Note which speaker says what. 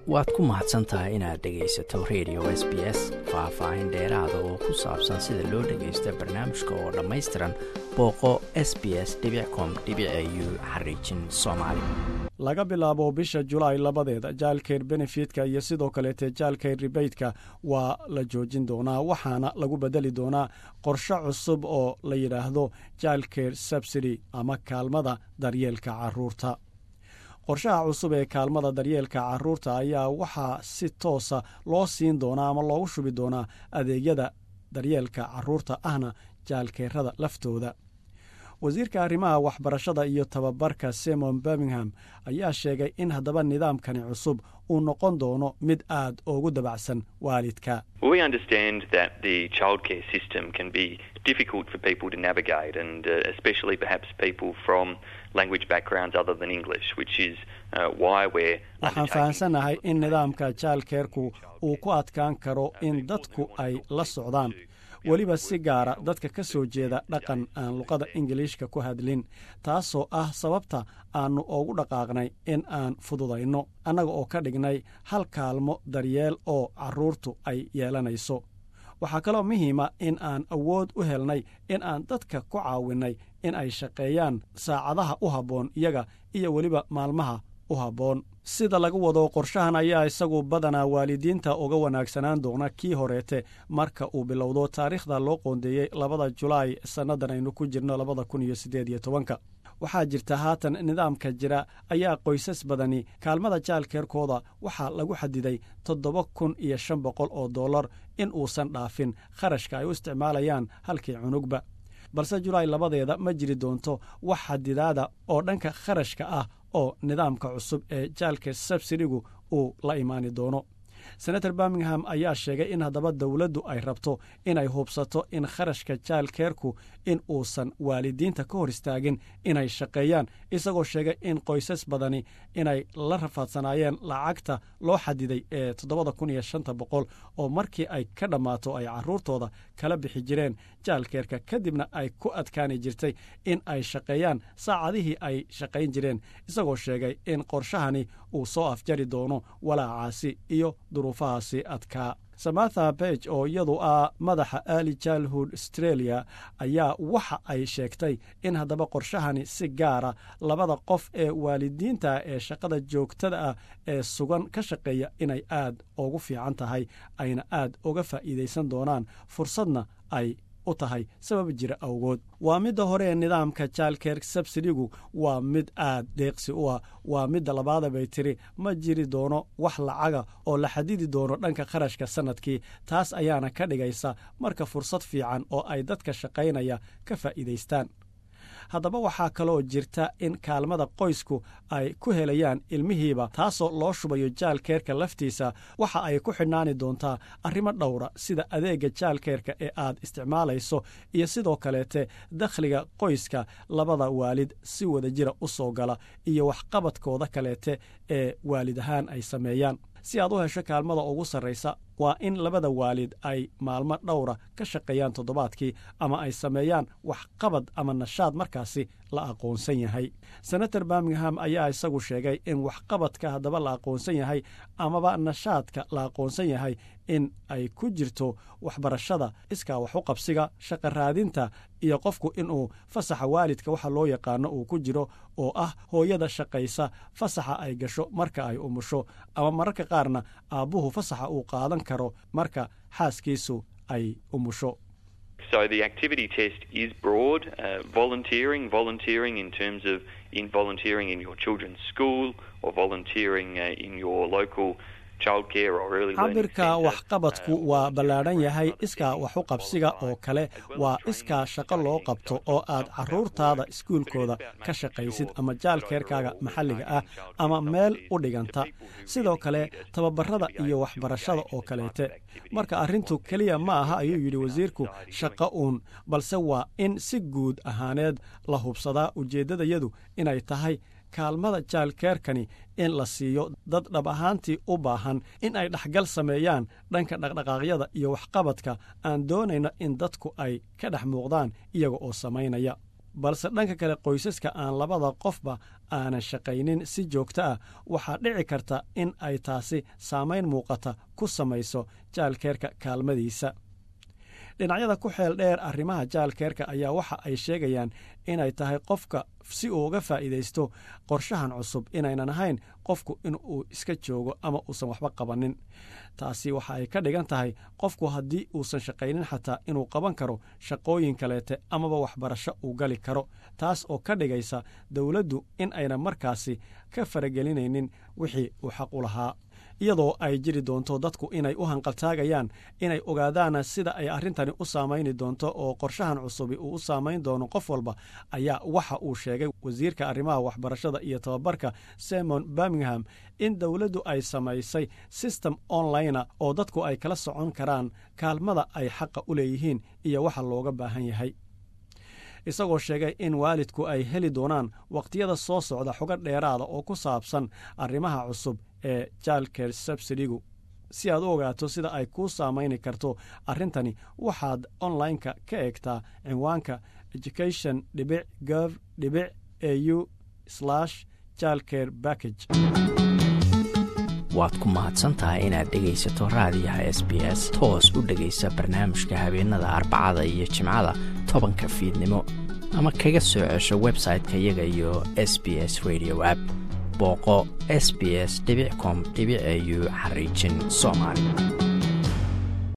Speaker 1: waad ku mahadsantahay inaad dhegaysato radio SBS faahfaahin dheeraada oo ku saabsan sida loo dhagaysto barnaamijka oo dhammaystiran booqo sbs.com.au/Soomaali.
Speaker 2: laga bilaabo bisha Julaay 2 jaalkeer benefitka iyo sidoo kale jaalkeer rebateska waa la joojin doonaa waxaana lagu bedeli doonaa qorshe cusub oo la yiraahdo jaalkeer subsidy ama kaalmada daryeelka caruurta. qorshaha cusub ee kaalmada daryeelka caruurta ayaa waxaa si toosa loo siin doonaa ama loogu shubi doonaa adeegyada daryeelka caruurta ahna jaalkeerada laftooda. wasiirka arrimaha waxbarashada iyo tababarka Simon Birmingham ayaa sheegay in haddaba nidaamkani cusub uu noqon doono mid aad ugu dabacsan waalidka.
Speaker 3: We understand that the childcare system can be difficult for people to navigate and especially perhaps people from language backgrounds other than English, which is why we're
Speaker 2: waxaan fahansanahay in nidaamka childcare-ku uu ku adkaan karo in dadku ay la socdaan weliba si gaara dadka ka soo jeeda dhaqan aan luqada Ingiriishka ku hadlin, taasoo ah sababta aanu ugu dhaqaaqnay in aan fududayno annaga oo ka dhignay hal kaalmo daryeel oo caruurtu ay yeelanayso. waxaa kaloo muhiima in aan awood u helnay in aan dadka ku caawinay in ay shaqeeyaan saacadaha u habboon iyaga iyo weliba maalmaha u habboon. sida lagu wado qorshahan ayaa isagu badanaa waalidiinta uga wanaagsanaan doona kii horeete marka uu bilowdo taariikhda loo qoondeeyey 2 Julaay sannadan aynu ku jirno 2018. waxaa jirta haatan nidaamka jira ayaa qoysas badani kaalmada jaalkeerkooda waxaa lagu xadiday $7,500 in uusan dhaafin kharashka ay u isticmaalayaan halkii cunugba. balse Julaay 2 ma jiri doonto wax xadidaada oo dhanka kharashka ah oo nidaamka cusub ee jaalkeer subsidigu uu la imaani doono. Senator Birmingham ayaa sheegay in haddaba dawladdu ay rabto inay hubsato in kharashka jaalkeerku in uusan waalidiinta ka hor istaagin inay shaqeeyaan, isagoo sheegay in qoysas badani inay la rafaadsanaayeen lacagta loo xadiday ee $7,500 oo markii ay ka dhammaato ay caruurtooda kala bixi jireen jaalkeerka kadibna ay ku adkaani jirtay in ay shaqeeyaan saacadihii ay shaqayn jireen, isagoo sheegay in qorshahani uu soo afjari doono walaacaasi iyo duruufahaasi adkaa. Samantha Page oo iyadu ah madaxa Early Childhood Australia ayaa waxa ay sheegtay in haddaba qorshahani si gaara labada qof ee waalidiinta ee shaqada joogtada ah ee sugan ka shaqeeya inay aad ugu fiican tahay ayna aad uga faa'iideysan doonaan fursadna ay u tahay sabab jira awgood. waa midda hore ee nidaamka childcare subsidigu waa mid aad deeqsi u ah. waa midda labaad bay tiri ma jiri doono wax lacaga oo la xadidi doono dhanka kharashka sanadkii, taas ayaana ka dhigaysa marka fursad fiican oo ay dadka shaqaynaya ka faa'iideystaan. haddaba waxaa kaloo jirta in kaalmada qoysku ay ku helayaan ilmihiiba taasoo loo shubayo jaalkeerka laftiisa waxa ay ku xidhnaani doontaa arrimo dhowra sida adeega jaalkeerka ee aad isticmaalayso iyo sidoo kaleete dakhliga qoyska labada waalid si wada jira u soo gala iyo waxqabadkooda kaleete ee waalid ahaan ay sameeyaan. si aad u hesho kaalmada ugu sarraysa waa in labada waalid ay maalmo dhowra ka shaqeeyaan toddobaadkii ama ay sameeyaan waxqabad ama nashaad markaasi la aqoonsan yahay. Senator Birmingham ayaa isagu sheegay in waxqabadka haddaba la aqoonsan yahay amaba nashaadka la aqoonsan yahay in ay ku jirto waxbarashada, iskaa wax u qabsiga, shaqo raadinta iyo qofku inuu fasaxa waalidka waxa loo yaqaano uu ku jiro oo ah hooyada shaqaysa fasaxa ay gasho marka ay umusho ama mararka qaarna aabbuhu fasaxa uu qaadan karo marka xaaskiisu ay umusho.
Speaker 3: So the activity test is broad, volunteering in terms of volunteering in your children's school or volunteering in your local
Speaker 2: cabirka waxqabadku waa ballaadhan yahay. iskaa wax u qabsiga oo kale waa iskaa shaqo loo qabto oo aad caruurtaada iskuulkooda ka shaqaysid ama jaalkeerkaaga maxalliga ah ama meel u dhiganta. sidoo kale tababarada iyo waxbarashada oo kaleete. marka arrintu keliya ma aha ayuu yidhi wasiirku shaqo uun, balse waa in si guud ahaaneed la hubsadaa ujeeddadayadu inay tahay kaalmada jaalkeerkani in la siiyo dad dhab ahaantii u baahan in ay dhexgal sameeyaan dhanka dhaqdhaqaaqyada iyo waxqabadka aan doonayno in dadku ay ka dhex muuqdaan iyaga oo samaynaya. balse dhanka kale qoysaska aan labada qofba aanan shaqaynin si joogto ah waxaa dhici karta in ay taasi saamayn muuqata ku samayso jaalkeerka kaalmadiisa. dhinacyada ku xeel dheer arrimaha jaalkeerka ayaa waxa ay sheegayaan inay tahay qofka si uu uga faa'iidaysto qorshahan cusub inaynan ahayn qofku inuu iska joogo ama uusan waxba qabanin. taasi waxa ay ka dhigan tahay qofku haddii uusan shaqaynin xataa inuu qaban karo shaqooyin kaleete amaba waxbarasho uu gali karo, taas oo ka dhigaysa dawladdu in ayna markaasi ka faragelinaynin wixii uu xaq u lahaa, iyadoo ay jiri doonto dadku inay u hanqaltaagayaan inay ogaadaan sida ay arrintani u saamayni doonto oo qorshahan cusubi uu u saamayn doono qof walba, ayaa waxa uu sheegay wasiirka arrimaha waxbarashada iyo tababarka Simon Birmingham in dawladdu ay samaysay system online oo dadku ay kala socon karaan kaalmada ay xaqa u leeyihiin iyo waxa looga baahan yahay, isagoo sheegay in waalidku ay heli doonaan waqtiyada soo socda xogo dheeraada oo ku saabsan arrimaha cusub ee childcare subsidigu. si aad u ogaato sida ay kuu saamayni karto arrintani waxaad online-ka ka eegtaa cinwaanka education.gov.au/childcare-package.
Speaker 1: waad ku mahadsantahay inaad dhegaysato raadiyaha SBS. toos u dhegaysa barnaamijka habeenada Arbacada iyo Jimcada 10 fiidnimo, ama kaga soo cesho website-ka iyaga iyo SBS Radio app. booqo sbs.com.au/Somali.